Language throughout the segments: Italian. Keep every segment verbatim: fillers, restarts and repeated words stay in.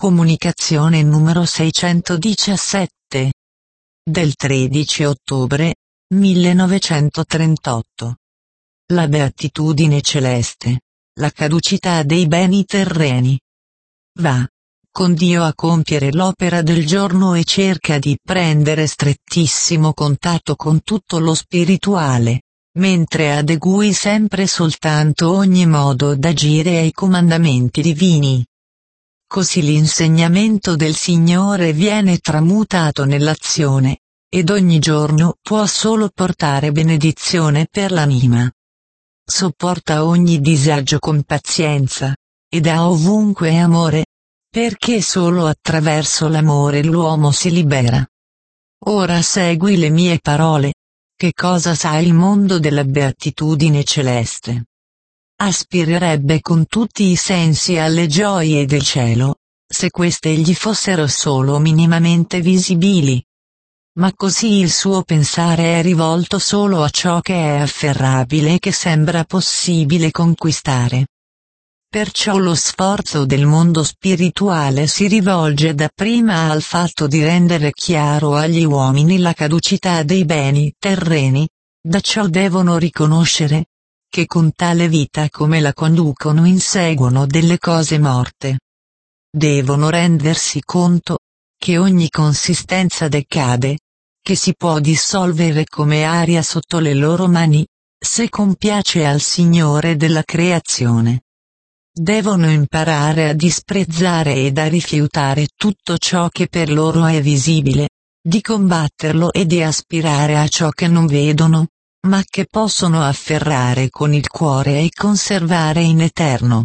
Comunicazione numero seicentodiciassette. Del tredici ottobre millenovecentotrentotto. La beatitudine celeste. La caducità dei beni terreni. Va con Dio a compiere l'opera del giorno e cerca di prendere strettissimo contatto con tutto lo spirituale, mentre adegui sempre soltanto ogni modo d'agire ai comandamenti divini. Così l'insegnamento del Signore viene tramutato nell'azione, ed ogni giorno può solo portare benedizione per l'anima. Sopporta ogni disagio con pazienza, ed ha ovunque amore, perché solo attraverso l'amore l'uomo si libera. Ora segui le mie parole. Che cosa sa il mondo della beatitudine celeste? Aspirerebbe con tutti i sensi alle gioie del cielo, se queste gli fossero solo minimamente visibili. Ma così il suo pensare è rivolto solo a ciò che è afferrabile e che sembra possibile conquistare. Perciò lo sforzo del mondo spirituale si rivolge dapprima al fatto di rendere chiaro agli uomini la caducità dei beni terreni, da ciò devono riconoscere che con tale vita come la conducono inseguono delle cose morte. Devono rendersi conto che ogni consistenza decade, che si può dissolvere come aria sotto le loro mani, se compiace al Signore della creazione. Devono imparare a disprezzare ed a rifiutare tutto ciò che per loro è visibile, di combatterlo e di aspirare a ciò che non vedono, ma che possono afferrare con il cuore e conservare in eterno.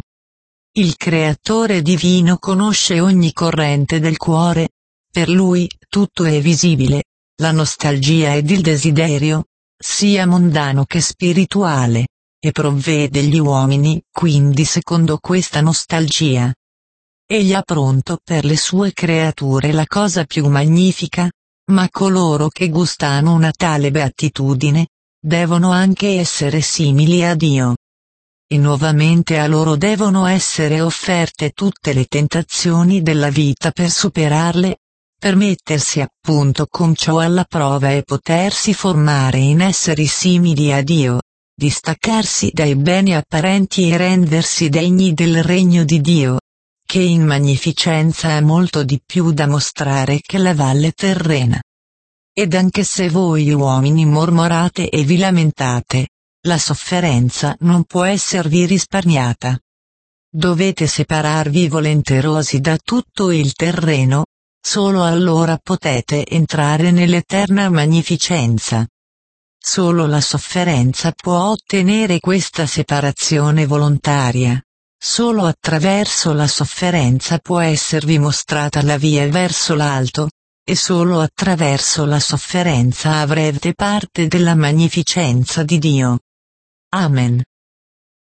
Il Creatore divino conosce ogni corrente del cuore, per lui tutto è visibile, la nostalgia ed il desiderio, sia mondano che spirituale, e provvede gli uomini quindi secondo questa nostalgia. Egli ha pronto per le sue creature la cosa più magnifica, ma coloro che gustano una tale beatitudine, devono anche essere simili a Dio. E nuovamente a loro devono essere offerte tutte le tentazioni della vita per superarle, per mettersi appunto con ciò alla prova e potersi formare in esseri simili a Dio, distaccarsi dai beni apparenti e rendersi degni del regno di Dio, che in magnificenza ha molto di più da mostrare che la valle terrena. Ed anche se voi uomini mormorate e vi lamentate, la sofferenza non può esservi risparmiata. Dovete separarvi volenterosi da tutto il terreno, solo allora potete entrare nell'eterna magnificenza. Solo la sofferenza può ottenere questa separazione volontaria. Solo attraverso la sofferenza può esservi mostrata la via verso l'alto, e solo attraverso la sofferenza avrete parte della magnificenza di Dio. Amen.